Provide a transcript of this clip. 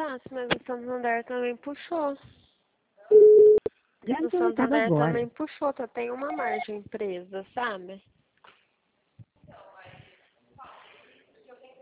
voltasse, mas o Santander também puxou. Já O deletado Santander agora. também puxou, só tem uma margem presa, sabe?